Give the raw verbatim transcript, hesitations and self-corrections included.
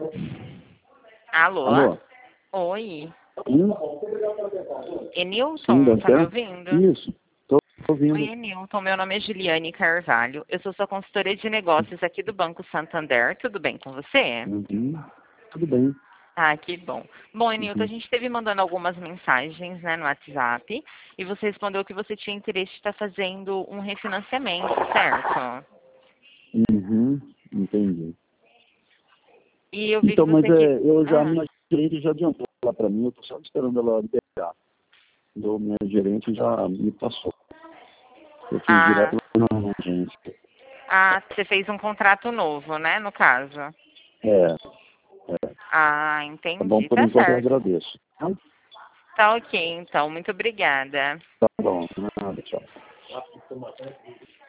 Alô? Alô? Oi. Hum? Enilton, Sim, tá me você? ouvindo? Isso, tô ouvindo. Oi, Enilton. Meu nome é Juliane Carvalho. Eu sou sua consultora de negócios aqui do Banco Santander. Tudo bem com você? Uhum. Tudo bem. Ah, que bom. Bom, Enilton, a Uhum. gente esteve mandando algumas mensagens, né, no WhatsApp e você respondeu que você tinha interesse de estar fazendo um refinanciamento, certo? Uhum. Entendi. E eu vi que Então, mas você... que- é, eu já, Ah, minha gerente já adiantou lá para mim, eu tô só esperando ela liberar. Então, minha gerente já me passou. Eu fiz ah, direto na agência. ah, você fez um contrato novo, né, no caso? É, é. Ah, Tá bom, entendi. por Tá enquanto eu certo. agradeço. Tá Tá ok, então. Muito obrigada. bom, nada, tchau.